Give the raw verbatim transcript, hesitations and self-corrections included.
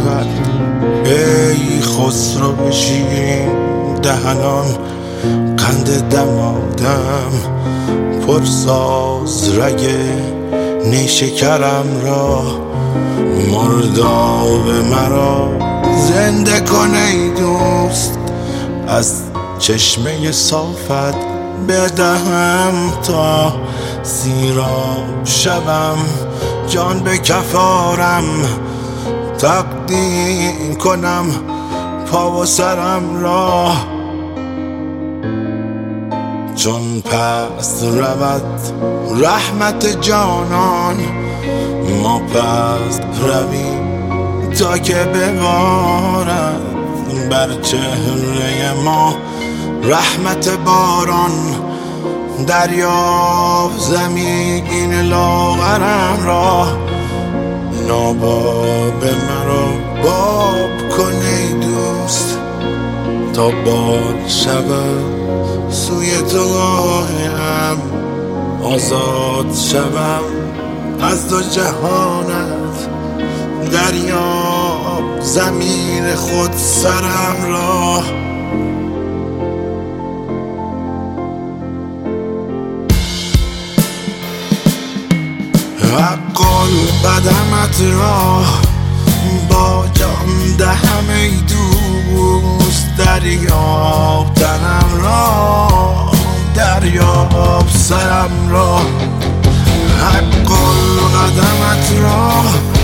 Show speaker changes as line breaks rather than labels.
شود. ای خسرو شیرین دهنان، قند دمادم پرساز رگ نیشکرم را. مرداب مرا زنده کن ای دوست، از چشمه صافت بدهم تا سیراب شوم. جان به کفارم تقدیم کنم پا و سرم را. چون پس رود رحمت جانان، ما پس رویم تا که ببارد بر چهره ما رحمت باران. دریاب زمین لاغرم را، ناباب مرا باب کن ای دوست، تا باد شود سوی تو راهم. آزاد شوم از دو جهانت، دریاب زمین خود سرم را. حق قدمت را با جان دهم ای دوست، دریاب تنم را، دریاب سرم را. حق قدمت را